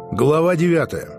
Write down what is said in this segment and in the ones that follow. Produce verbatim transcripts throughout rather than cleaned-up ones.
Глава девятая.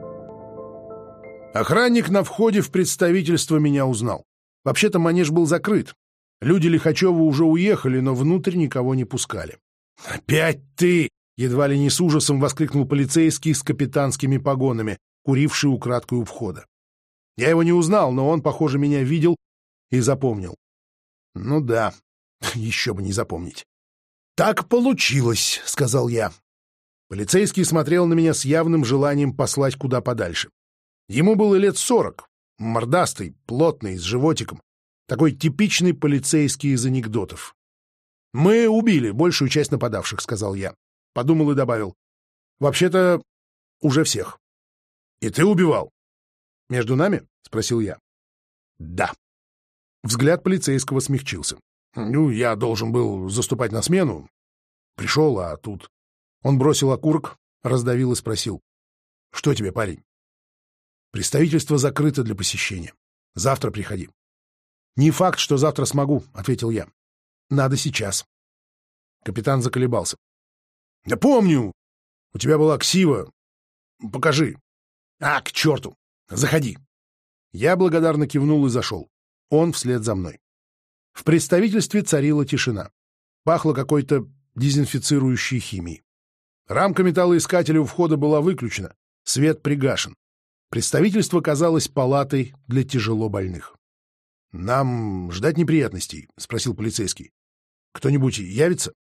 Охранник на входе в представительство меня узнал. Вообще-то манеж был закрыт. Люди Лихачева уже уехали, но внутрь никого не пускали. «Опять ты!» — едва ли не с ужасом воскликнул полицейский с капитанскими погонами, куривший украдкой у входа. Я его не узнал, но он, похоже, меня видел и запомнил. Ну да, еще бы не запомнить. «Так получилось», — сказал я. Полицейский смотрел на меня с явным желанием послать куда подальше. Ему было лет сорок, мордастый, плотный, с животиком. Такой типичный полицейский из анекдотов. «Мы убили большую часть нападавших», — сказал я. Подумал и добавил. «Вообще-то, уже всех». «И ты убивал?» «Между нами?» — спросил я. «Да». Взгляд полицейского смягчился. «Ну, я должен был заступать на смену. Пришел, а тут...» Он бросил окурок, раздавил и спросил. «Что тебе, парень?» «Представительство закрыто для посещения. Завтра приходи». «Не факт, что завтра смогу», — ответил я. «Надо сейчас». Капитан заколебался. «Я помню. У тебя была ксива. Покажи». «А, к черту! Заходи». Я благодарно кивнул и зашел. Он вслед за мной. В представительстве царила тишина. Пахло какой-то дезинфицирующей химией. Рамка металлоискателя у входа была выключена, свет пригашен. Представительство казалось палатой для тяжело больных. «Нам ждать неприятностей?» — спросил полицейский. «Кто-нибудь явится?»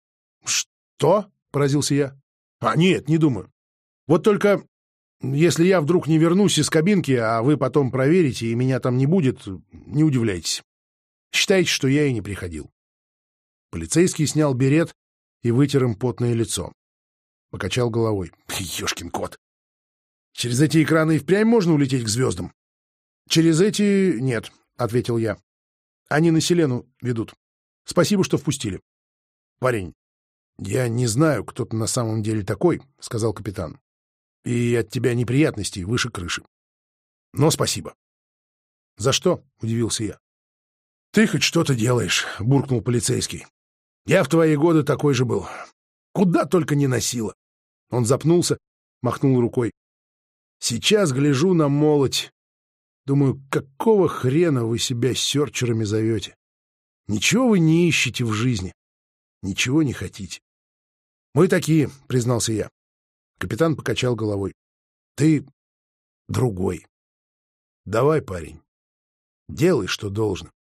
«Что?» — поразился я. «А, нет, не думаю. Вот только если я вдруг не вернусь из кабинки, а вы потом проверите, и меня там не будет, не удивляйтесь. Считайте, что я и не приходил». Полицейский снял берет и вытер им потное лицо. Покачал головой. «Ешкин кот! Через эти экраны и впрямь можно улететь к звездам?» «Через эти нет», — ответил я. «Они на Селену ведут. Спасибо, что впустили». «Парень, я не знаю, кто ты на самом деле такой», — сказал капитан. «И от тебя неприятностей выше крыши. Но спасибо». «За что?» — удивился я. «Ты хоть что-то делаешь», — буркнул полицейский. «Я в твои годы такой же был. Куда только не носило». Он запнулся, махнул рукой. «Сейчас гляжу на молодь. Думаю, какого хрена вы себя серчерами зовете? Ничего вы не ищете в жизни. Ничего не хотите». «Мы такие», — признался я. Капитан покачал головой. «Ты другой. Давай, парень, делай, что должно.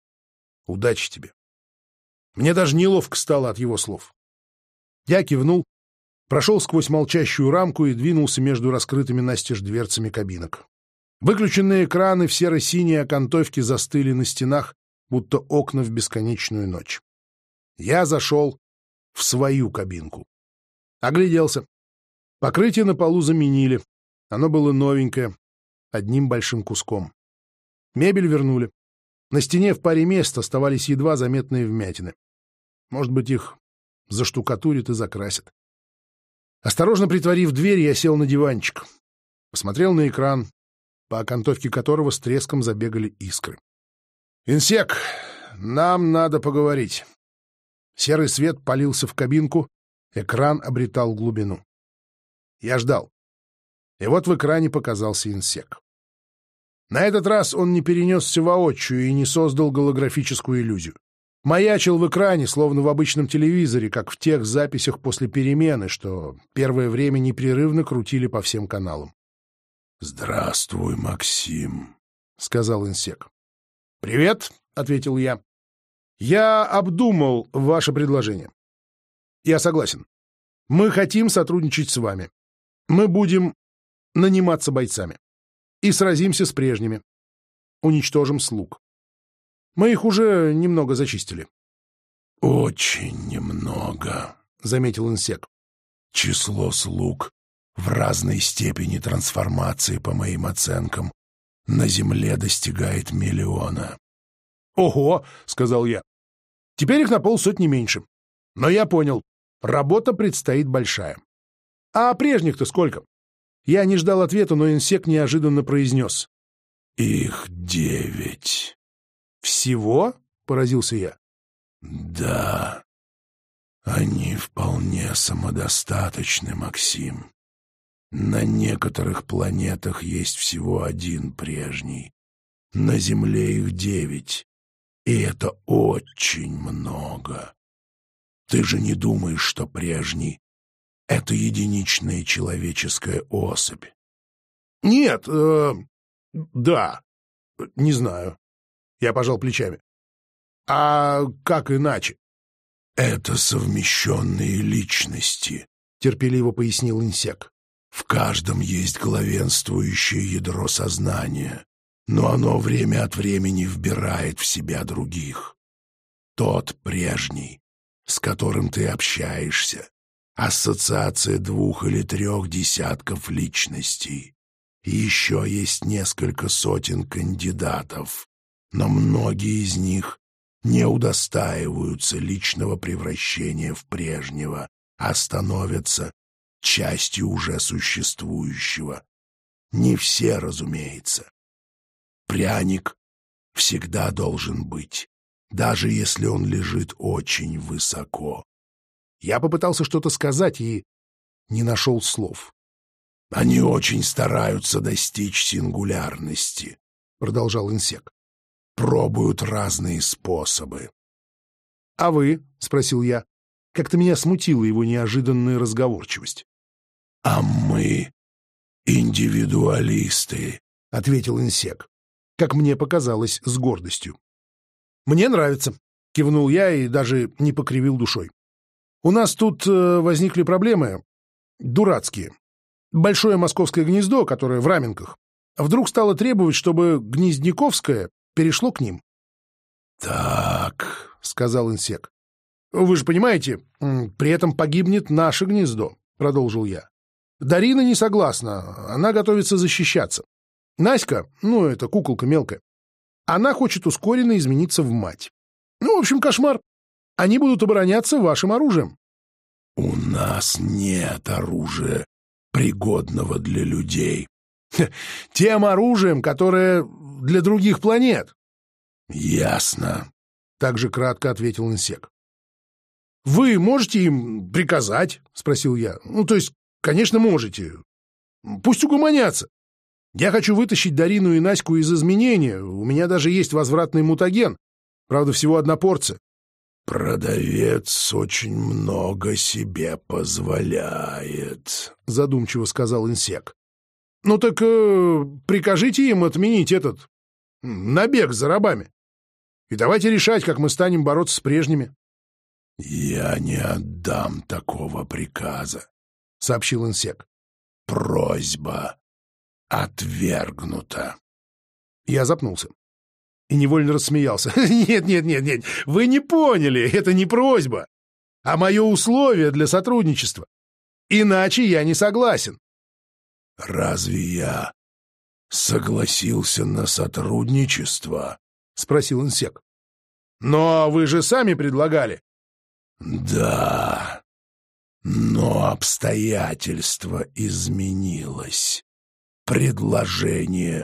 Удачи тебе». Мне даже неловко стало от его слов. Я кивнул, прошел сквозь молчащую рамку и двинулся между раскрытыми настежь дверцами кабинок. Выключенные экраны в серо-синей окантовке застыли на стенах, будто окна в бесконечную ночь. Я зашел в свою кабинку. Огляделся. Покрытие на полу заменили. Оно было новенькое, одним большим куском. Мебель вернули. На стене в паре мест оставались едва заметные вмятины. Может быть, их заштукатурят и закрасят. Осторожно притворив дверь, я сел на диванчик. Посмотрел на экран, по окантовке которого с треском забегали искры. «Инсек, нам надо поговорить». Серый свет палился в кабинку, экран обретал глубину. Я ждал. И вот в экране показался Инсек. На этот раз он не перенесся воочию и не создал голографическую иллюзию. Маячил в экране, словно в обычном телевизоре, как в тех записях после перемены, что первое время непрерывно крутили по всем каналам. «Здравствуй, Максим», — сказал Инсек. «Привет», — ответил я. «Я обдумал ваше предложение. Я согласен. Мы хотим сотрудничать с вами. Мы будем наниматься бойцами. И сразимся с прежними. Уничтожим слуг. Мы их уже немного зачистили». «Очень немного», — заметил Инсек. «Число слуг в разной степени трансформации, по моим оценкам, на Земле достигает миллиона». «Ого», — сказал я. «Теперь их на полсотни меньше. Но я понял, работа предстоит большая. А прежних-то сколько?» Я не ждал ответа, но Инсек неожиданно произнес. «Их девять». «Всего?» — поразился я. «Да, они вполне самодостаточны, Максим. На некоторых планетах есть всего один прежний. На Земле их девять. И это очень много. Ты же не думаешь, что прежний — это единичная человеческая особь? Нет, э, да, не знаю. Я пожал плечами. А как иначе? Это совмещенные личности, терпеливо пояснил Инсек. В каждом есть главенствующее ядро сознания, но оно время от времени вбирает в себя других. Тот прежний, с которым ты общаешься, ассоциация двух или трех десятков личностей. И еще есть несколько сотен кандидатов, но многие из них не удостаиваются личного превращения в прежнего, а становятся частью уже существующего. Не все, разумеется. Пряник всегда должен быть, даже если он лежит очень высоко. Я попытался что-то сказать и не нашел слов. «Они очень стараются достичь сингулярности», — продолжал Инсек. «Пробуют разные способы». «А вы?» — спросил я. Как-то меня смутила его неожиданная разговорчивость. «А мы индивидуалисты», — ответил Инсек, как мне показалось, с гордостью. «Мне нравится», — кивнул я и даже не покривил душой. «У нас тут э, возникли проблемы дурацкие. Большое московское гнездо, которое в Раменках, вдруг стало требовать, чтобы Гнездниковское перешло к ним». «Так», — сказал Инсек. «Вы же понимаете, при этом погибнет наше гнездо», — продолжил я. «Дарина не согласна, она готовится защищаться. Наська, ну, это куколка мелкая, она хочет ускоренно измениться в мать. Ну, в общем, кошмар. Они будут обороняться вашим оружием». «У нас нет оружия, пригодного для людей». «Тем оружием, которое для других планет». «Ясно», — также кратко ответил Инсек. «Вы можете им приказать?» — спросил я. «Ну, то есть, конечно, можете. Пусть угомонятся. Я хочу вытащить Дарину и Наську из изменения. У меня даже есть возвратный мутаген. Правда, всего одна порция». «Продавец очень много себе позволяет», — задумчиво сказал Инсек. «Ну так э, прикажите им отменить этот набег за рабами. И давайте решать, как мы станем бороться с прежними». «Я не отдам такого приказа», — сообщил Инсек. «Просьба отвергнута». Я запнулся и невольно рассмеялся. «Нет, нет, нет, нет, вы не поняли, это не просьба, а мое условие для сотрудничества. Иначе я не согласен». «Разве я согласился на сотрудничество?» — спросил Инсек. «Но вы же сами предлагали». «Да, но обстоятельство изменилось. Предложение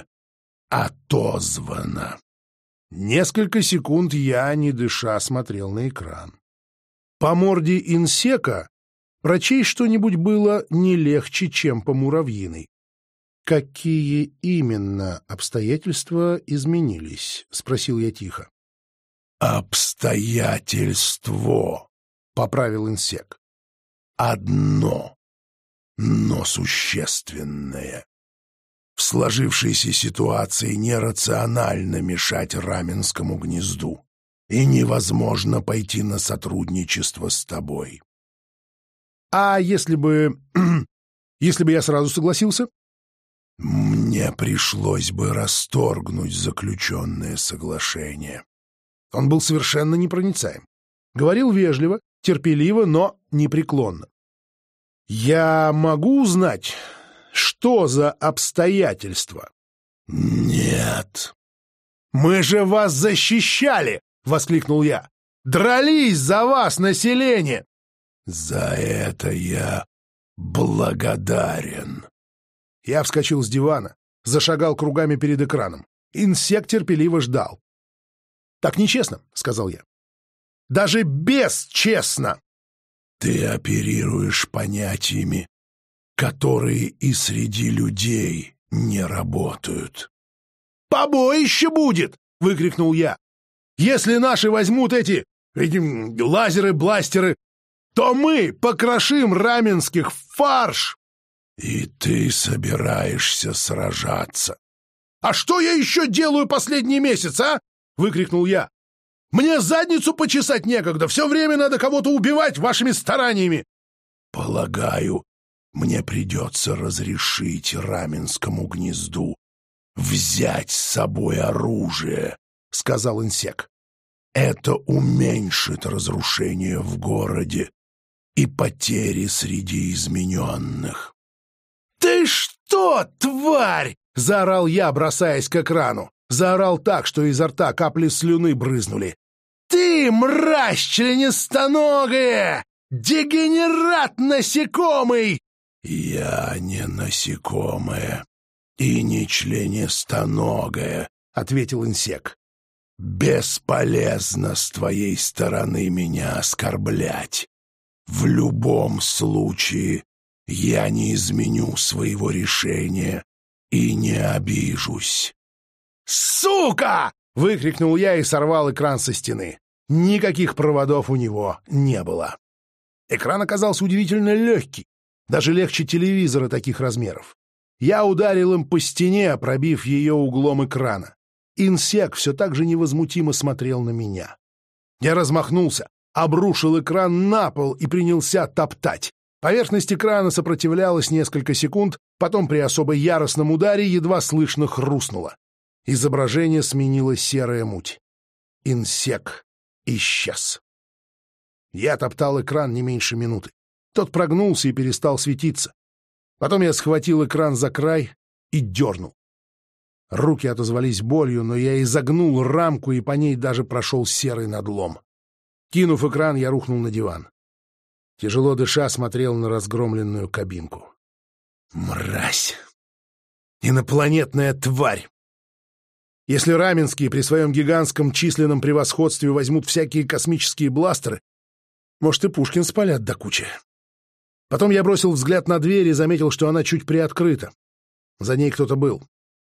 отозвано». Несколько секунд я, не дыша, смотрел на экран. По морде Инсека прочесть что-нибудь было не легче, чем по муравьиной. «Какие именно обстоятельства изменились?» — спросил я тихо. «Обстоятельство», — поправил Инсек. «Одно, но существенное. В сложившейся ситуации нерационально мешать Раменскому гнезду, и невозможно пойти на сотрудничество с тобой». «А если бы... если бы я сразу согласился?» «Мне пришлось бы расторгнуть заключенное соглашение». Он был совершенно непроницаем. Говорил вежливо, терпеливо, но непреклонно. «Я могу узнать, что за обстоятельства?» «Нет». «Мы же вас защищали!» — воскликнул я. «Дрались за вас, население!» «За это я благодарен». Я вскочил с дивана, зашагал кругами перед экраном. Инсек терпеливо ждал. «Так нечестно», — сказал я. «Даже бесчестно!» «Ты оперируешь понятиями, которые и среди людей не работают. «Побоище будет!» — выкрикнул я. «Если наши возьмут эти, эти лазеры, бластеры, то мы покрошим раменских в фарш!» «И ты собираешься сражаться?» «А что я еще делаю последний месяц, а?» — выкрикнул я. «Мне задницу почесать некогда, все время надо кого-то убивать вашими стараниями!» «Полагаю, мне придется разрешить раменскому гнезду взять с собой оружие», — сказал Инсек. «Это уменьшит разрушение в городе и потери среди измененных». «Ты что, тварь!» — заорал я, бросаясь к экрану. Заорал так, что изо рта капли слюны брызнули. «Ты, мразь членистоногая! Дегенерат насекомый!» «Я не насекомое и не членистоногое», — ответил Инсек. «Бесполезно с твоей стороны меня оскорблять. В любом случае я не изменю своего решения и не обижусь». «Сука!» — выкрикнул я и сорвал экран со стены. Никаких проводов у него не было. Экран оказался удивительно легкий, даже легче телевизора таких размеров. Я ударил им по стене, пробив ее углом экрана. Инсек все так же невозмутимо смотрел на меня. Я размахнулся, обрушил экран на пол и принялся топтать. Поверхность экрана сопротивлялась несколько секунд, потом при особо яростном ударе едва слышно хрустнуло. Изображение сменило серая муть. Инсек исчез. Я топтал экран не меньше минуты. Тот прогнулся и перестал светиться. Потом я схватил экран за край и дернул. Руки отозвались болью, но я изогнул рамку, и по ней даже прошел серый надлом. Кинув экран, я рухнул на диван. Тяжело дыша, смотрел на разгромленную кабинку. Мразь! Инопланетная тварь! Если раменские при своем гигантском численном превосходстве возьмут всякие космические бластеры, может, и Пушкин спалят до кучи. Потом я бросил взгляд на дверь и заметил, что она чуть приоткрыта. За ней кто-то был.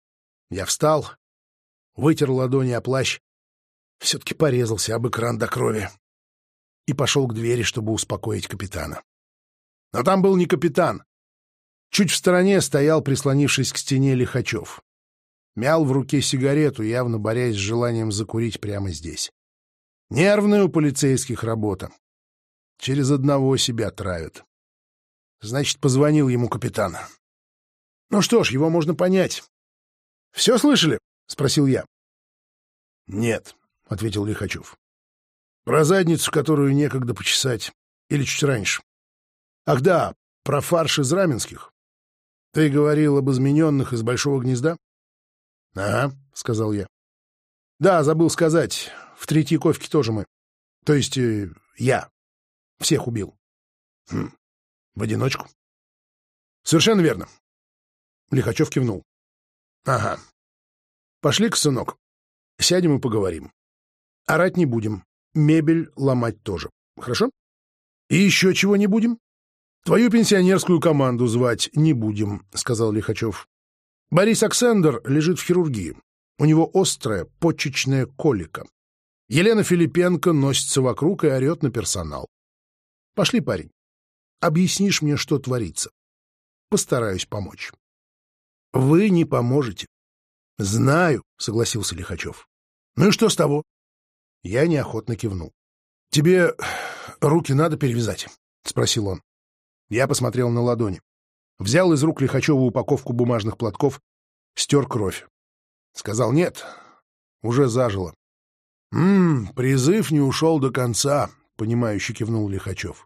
Я встал, вытер ладони о плащ, все-таки порезался об экран до крови и пошел к двери, чтобы успокоить капитана. Но там был не капитан. Чуть в стороне стоял, прислонившись к стене, Лихачев. Мял в руке сигарету, явно борясь с желанием закурить прямо здесь. Нервная у полицейских работа. Через одного себя травят. Значит, позвонил ему капитан. Ну что ж, его можно понять. — Все слышали? — спросил я. — Нет, — ответил Лихачев. — Про задницу, которую некогда почесать. Или чуть раньше. Ах да, про фарш из раменских. Ты говорил об измененных из Большого гнезда? — Ага, — сказал я. — Да, забыл сказать. В Третьяковке тоже мы. То есть э, я. Всех убил. Хм. В одиночку? — Совершенно верно. Лихачев кивнул. — Ага. Пошли-ка, сынок. Сядем и поговорим. Орать не будем. Мебель ломать тоже. Хорошо? И еще чего не будем? Твою пенсионерскую команду звать не будем, — сказал Лихачев. Борис Аксендер лежит в хирургии. У него острая почечная колика. Елена Филипенко носится вокруг и орет на персонал. Пошли, парень. Объяснишь мне, что творится. Постараюсь помочь. Вы не поможете. Знаю, согласился Лихачев. Ну и что с того? Я неохотно кивнул. Тебе руки надо перевязать? Спросил он. Я посмотрел на ладони. Взял из рук Лихачева упаковку бумажных платков, стер кровь. Сказал нет, уже зажило. «М-м, призыв не ушел до конца», — понимающе кивнул Лихачев.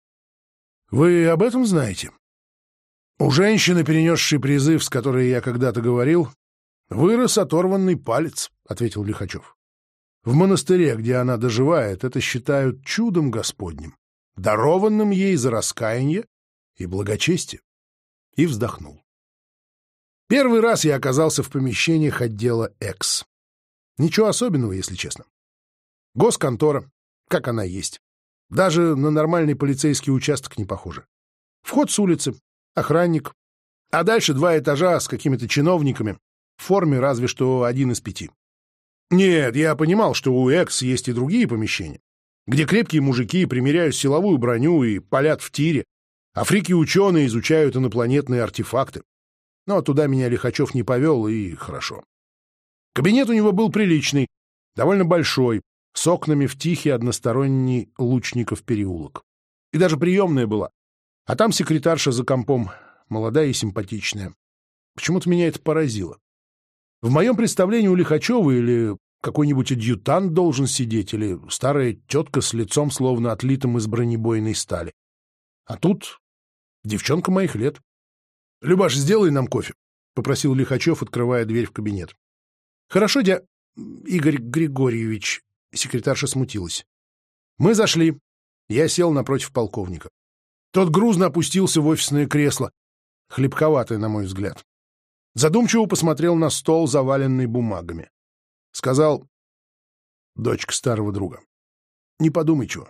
«Вы об этом знаете?» «У женщины, перенесшей призыв, с которой я когда-то говорил, вырос оторванный палец», — ответил Лихачев. «В монастыре, где она доживает, это считают чудом Господним, дарованным ей за раскаяние и благочестие». И вздохнул. Первый раз я оказался в помещениях отдела X. Ничего особенного, если честно. Госконтора, как она есть. Даже на нормальный полицейский участок не похоже. Вход с улицы. охранник, а дальше два этажа с какими-то чиновниками, в форме разве что один из пяти. Нет, я понимал, что у Экс есть и другие помещения, где крепкие мужики примеряют силовую броню и палят в тире, а фрики-ученые изучают инопланетные артефакты. Но туда меня Лихачев не повел, и хорошо. Кабинет у него был приличный, довольно большой, с окнами в тихий односторонний Лучников переулок. И даже приемная была. А там секретарша за компом, молодая и симпатичная. Почему-то меня это поразило. В моем представлении у Лихачева или какой-нибудь адъютант должен сидеть, или старая тетка с лицом, словно отлитым из бронебойной стали. А тут девчонка моих лет. — Любаш, сделай нам кофе, — попросил Лихачев, открывая дверь в кабинет. — Хорошо, дя... Игорь Григорьевич. Секретарша смутилась. Мы зашли. Я сел напротив полковника. Тот грузно опустился в офисное кресло, хлипковатое, на мой взгляд. Задумчиво посмотрел на стол, заваленный бумагами. Сказал: дочка старого друга. Не подумай чего.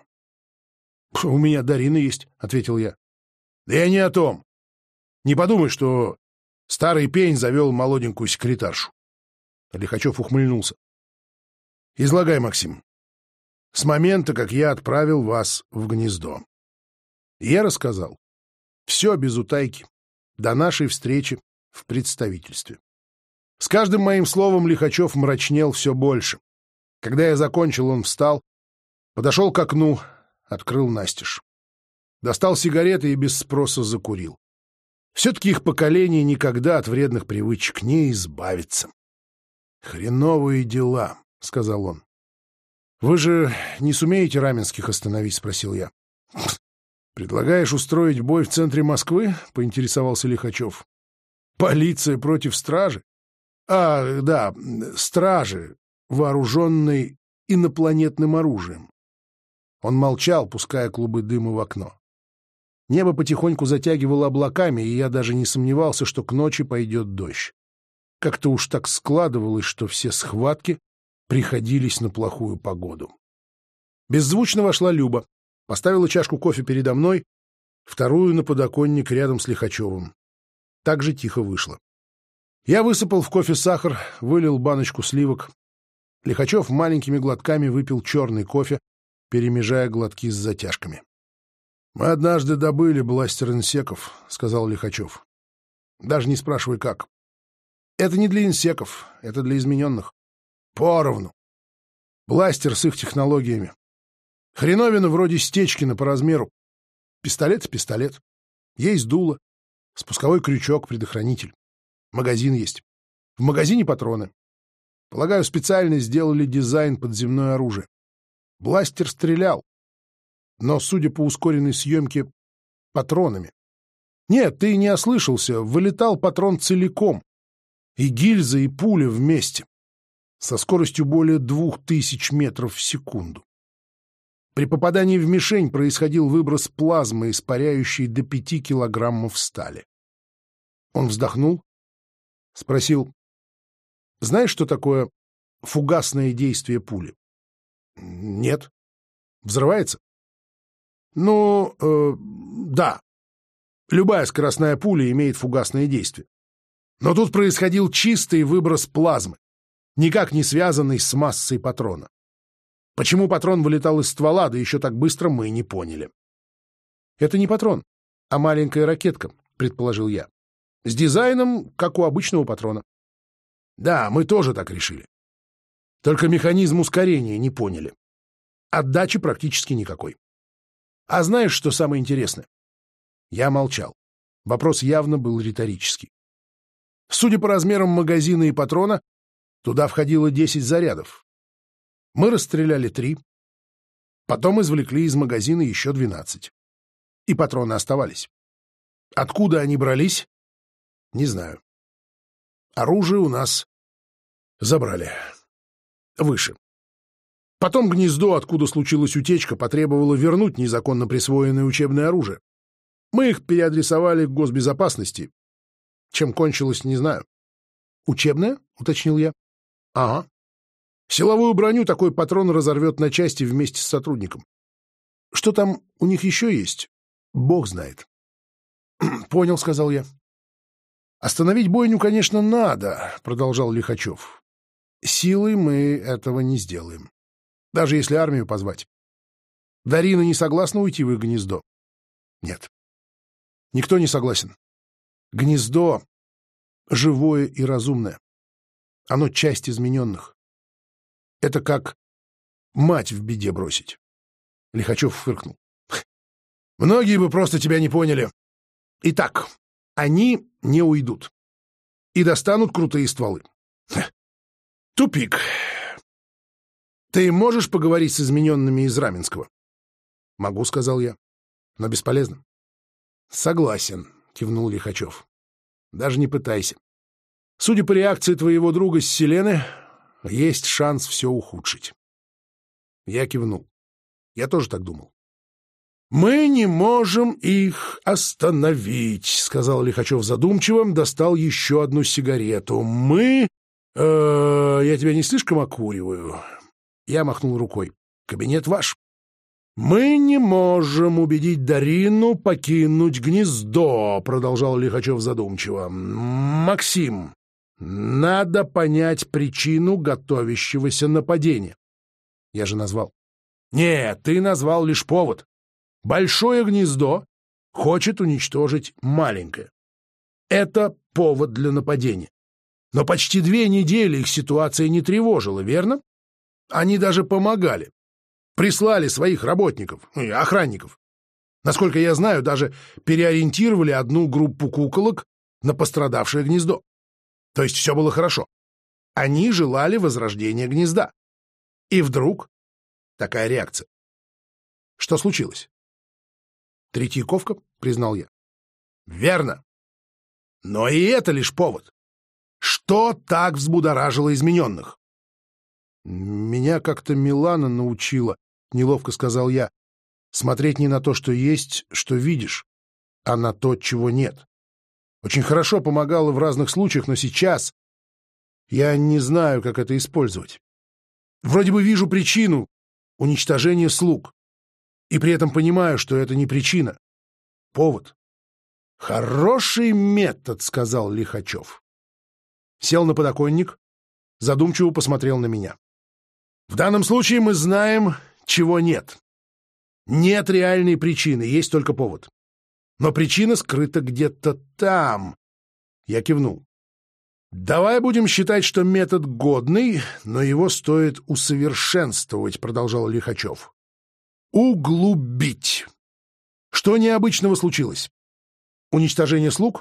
— У меня Дарина есть, — ответил я. — Да я не о том. Не подумай, что старый пень завел молоденькую секретаршу. Лихачев ухмыльнулся. — Излагай, Максим. С момента, как я отправил вас в гнездо. И я рассказал. Все без утайки. До нашей встречи в представительстве. С каждым моим словом Лихачев мрачнел все больше. Когда я закончил, он встал, подошел к окну, открыл настежь. Достал сигареты и без спроса закурил. Все-таки их поколение никогда от вредных привычек не избавится. «Хреновые дела», — сказал он. «Вы же не сумеете Раменских остановить?» — спросил я. «Предлагаешь устроить бой в центре Москвы?» — поинтересовался Лихачев. «Полиция против стражи?» «А, да, стражи, вооруженной инопланетным оружием». Он молчал, пуская клубы дыма в окно. Небо потихоньку затягивало облаками, и я даже не сомневался, что к ночи пойдет дождь. Как-то уж так складывалось, что все схватки приходились на плохую погоду. Беззвучно вошла Люба, поставила чашку кофе передо мной, вторую на подоконник рядом с Лихачевым. Так же тихо вышла. Я высыпал в кофе сахар, вылил баночку сливок. Лихачев маленькими глотками выпил черный кофе, перемежая глотки с затяжками. — Мы однажды добыли бластер инсеков, — сказал Лихачев. — Даже не спрашивай, как. Это не для инсеков, это для измененных. Поровну. Бластер с их технологиями. Хреновина вроде Стечкина по размеру. Пистолет — пистолет. Есть дуло, спусковой крючок, предохранитель. Магазин есть. В магазине патроны. Полагаю, специально сделали дизайн под земное оружие. Бластер стрелял. Но, судя по ускоренной съемке, патронами. Нет, ты не ослышался, вылетал патрон целиком. И гильза, и пуля вместе. Со скоростью более двух тысяч метров в секунду. При попадании в мишень происходил выброс плазмы, испаряющей до пяти килограммов стали. Он вздохнул, спросил: знаешь, что такое фугасное действие пули? Нет. Взрывается? Ну, э, да. Любая скоростная пуля имеет фугасное действие. Но тут происходил чистый выброс плазмы, никак не связанный с массой патрона. Почему патрон вылетал из ствола, да еще так быстро, мы не поняли. Это не патрон, а маленькая ракетка, предположил я. С дизайном, как у обычного патрона. Да, мы тоже так решили. Только механизм ускорения не поняли. Отдачи практически никакой. А знаешь, что самое интересное? Я молчал. Вопрос явно был риторический. Судя по размерам магазина и патрона, туда входило десять зарядов. Мы расстреляли три, потом извлекли из магазина еще двенадцать. И патроны оставались. Откуда они брались? Не знаю. Оружие у нас забрали. Выше. Потом гнездо, откуда случилась утечка, потребовало вернуть незаконно присвоенное учебное оружие. Мы их переадресовали к госбезопасности. Чем кончилось, не знаю. «Учебное?» — уточнил я. «Ага. Силовую броню такой патрон разорвет на части вместе с сотрудником. Что там у них еще есть? Бог знает. Понял, — сказал я. Остановить бойню, конечно, надо, — продолжал Лихачев. Силой мы этого не сделаем. Даже если армию позвать. Дарина не согласна уйти в их гнездо? Нет. Никто не согласен. Гнездо живое и разумное. Оно часть измененных. Это как мать в беде бросить. Лихачев фыркнул. Многие бы просто тебя не поняли. Итак, они не уйдут. И достанут крутые стволы. Тупик. Ты можешь поговорить с измененными из Раменского? Могу, — сказал я. Но бесполезно. Согласен, — кивнул Лихачев. Даже не пытайся. Судя по реакции твоего друга с Селены, есть шанс все ухудшить. Я кивнул. Я тоже так думал. «Мы не можем их остановить», — сказал Лихачев задумчиво, достал еще одну сигарету. «Мы... Э, я тебя не слишком окуриваю?» Я махнул рукой. «Кабинет ваш». «Мы не можем убедить Дарину покинуть гнездо», — продолжал Лихачев задумчиво. «Максим, надо понять причину готовящегося нападения». Я же назвал. «Нет, ты назвал лишь повод. Большое гнездо хочет уничтожить маленькое. Это повод для нападения. Но почти две недели их ситуация не тревожила, верно? Они даже помогали. Прислали своих работников, ну, и охранников. Насколько я знаю, даже переориентировали одну группу куколок на пострадавшее гнездо. То есть все было хорошо. Они желали возрождения гнезда. И вдруг такая реакция. Что случилось? Третьяковка, — признал я. Верно. Но и это лишь повод. Что так взбудоражило измененных? Меня как-то Милана научила, — неловко сказал я, — смотреть не на то, что есть, что видишь, а на то, чего нет. Очень хорошо помогало в разных случаях, но сейчас я не знаю, как это использовать. Вроде бы вижу причину — уничтожение слуг. И при этом понимаю, что это не причина. Повод. «Хороший метод», — сказал Лихачев. Сел на подоконник, задумчиво посмотрел на меня. «В данном случае мы знаем, чего нет. Нет реальной причины, есть только повод. Но причина скрыта где-то там». Я кивнул. «Давай будем считать, что метод годный, но его стоит усовершенствовать», — продолжал Лихачев. Углубить. Что необычного случилось? Уничтожение слуг?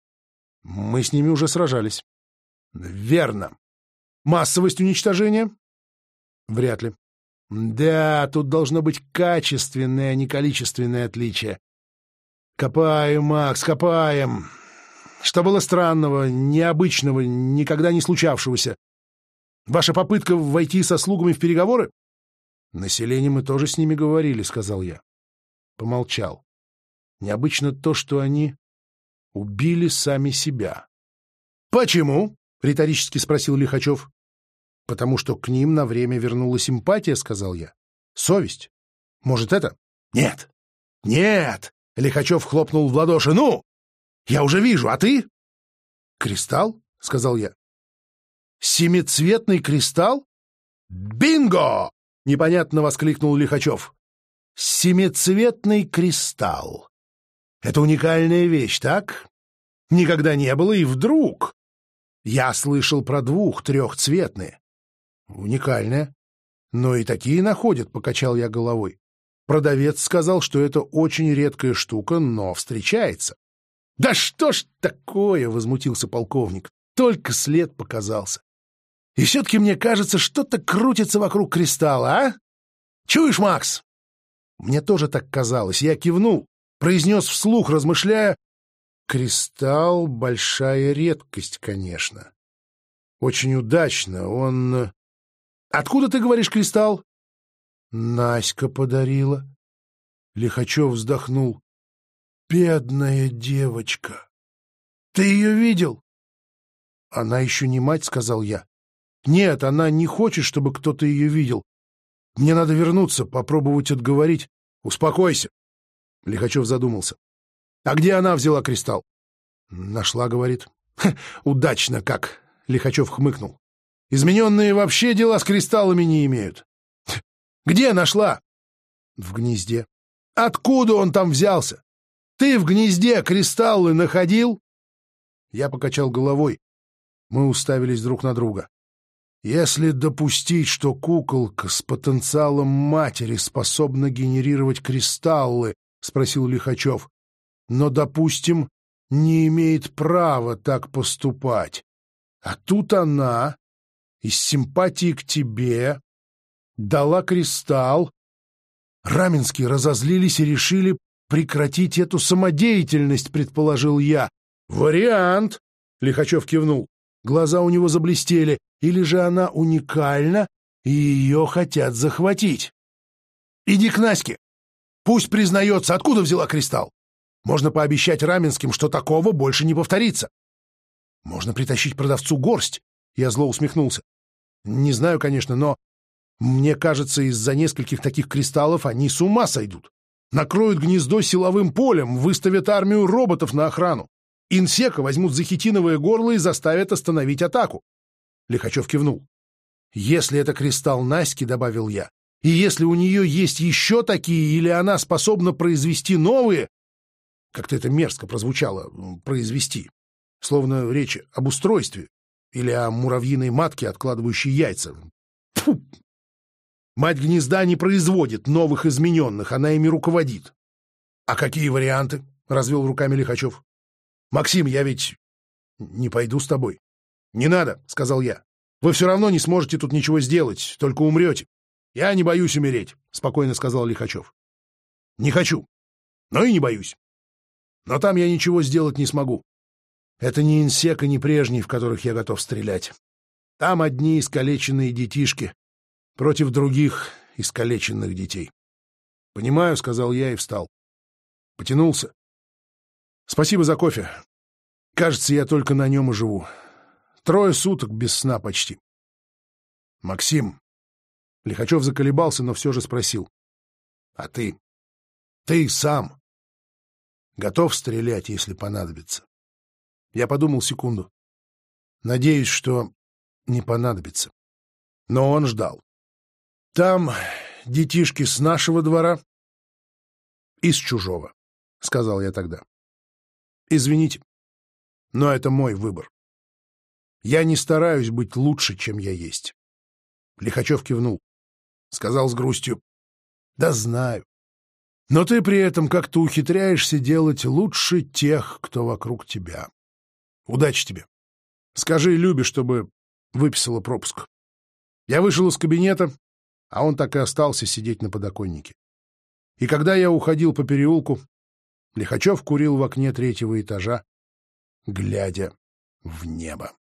Мы с ними уже сражались. Верно. Массовость уничтожения? Вряд ли. Да, тут должно быть качественное, а не количественное отличие. Копаем, Макс, копаем. Что было странного, необычного, никогда не случавшегося? Ваша попытка войти со слугами в переговоры? «Население мы тоже с ними говорили», — сказал я. Помолчал. «Необычно то, что они убили сами себя». «Почему?» — риторически спросил Лихачев. «Потому что к ним на время вернулась симпатия», — сказал я. «Совесть. Может, это?» «Нет! Нет!» — Лихачев хлопнул в ладоши. «Ну! Я уже вижу, а ты?» «Кристалл?» — сказал я. «Семицветный кристалл? Бинго!» — непонятно воскликнул Лихачев. «Семицветный кристалл. Это уникальная вещь, так? Никогда не было, и вдруг. Я слышал про двух-трехцветные. Уникальная. Но и такие находят», — покачал я головой. Продавец сказал, что это очень редкая штука, но встречается. «Да что ж такое!» — возмутился полковник. «Только след показался. И все-таки мне кажется, что-то крутится вокруг кристалла, а? Чуешь, Макс?» Мне тоже так казалось. Я кивнул, произнес вслух, размышляя. «Кристалл — большая редкость, конечно. Очень удачно. Он... Откуда, ты говоришь, кристалл?» «Наська подарила». Лихачев вздохнул. «Бедная девочка. Ты ее видел?» «Она еще не мать», — сказал я. «Нет, она не хочет, чтобы кто-то ее видел. Мне надо вернуться, попробовать отговорить». «Успокойся», — Лихачев задумался. А где она взяла кристалл? Нашла, говорит. Удачно как, Лихачев хмыкнул. Измененные вообще дела с кристаллами не имеют. Где нашла? В гнезде. Откуда он там взялся? Ты в гнезде кристаллы находил? Я покачал головой. Мы уставились друг на друга. Если допустить, что куколка с потенциалом матери способна генерировать кристаллы, спросил Лихачев, но, допустим, не имеет права так поступать. А тут она, из симпатии к тебе, дала кристалл. Раменские разозлились и решили прекратить эту самодеятельность, предположил я. Вариант, Лихачев кивнул. Глаза у него заблестели. Или же она уникальна, и ее хотят захватить. Иди к Наське. Пусть признается, откуда взяла кристалл. Можно пообещать Раменским, что такого больше не повторится. Можно притащить продавцу горсть. Я зло усмехнулся. Не знаю, конечно, но мне кажется, из-за нескольких таких кристаллов они с ума сойдут. Накроют гнездо силовым полем, выставят армию роботов на охрану. Инсека возьмут за хитиновое горло и заставят остановить атаку. Лихачев кивнул. «Если это кристалл Наськи, — добавил я, — и если у нее есть еще такие, или она способна произвести новые...» Как-то это мерзко прозвучало — «произвести». Словно речь об устройстве или о муравьиной матке, откладывающей яйца. Фу! Мать гнезда не производит новых измененных, она ими руководит. «А какие варианты?» — развел руками Лихачев. «Максим, я ведь не пойду с тобой». «Не надо», — сказал я. «Вы все равно не сможете тут ничего сделать, только умрете». «Я не боюсь умереть», — спокойно сказал Лихачев. «Не хочу, но и не боюсь. Но там я ничего сделать не смогу. Это не инсек и не прежний, в которых я готов стрелять. Там одни искалеченные детишки против других искалеченных детей». «Понимаю», — сказал я и встал. Потянулся. «Спасибо за кофе. Кажется, я только на нем и живу. Трое суток без сна почти». «Максим», — Лихачев заколебался, но все же спросил, — «а ты? Ты сам готов стрелять, если понадобится?» Я подумал секунду. Надеюсь, что не понадобится. Но он ждал. «Там детишки с нашего двора и с чужого», — сказал я тогда. «Извините, но это мой выбор. Я не стараюсь быть лучше, чем я есть». Лихачев кивнул. Сказал с грустью: «Да знаю. Но ты при этом как-то ухитряешься делать лучше тех, кто вокруг тебя. Удачи тебе. Скажи Любе, чтобы выписала пропуск». Я вышел из кабинета, а он так и остался сидеть на подоконнике. И когда я уходил по переулку, Лихачев курил в окне третьего этажа, глядя в небо.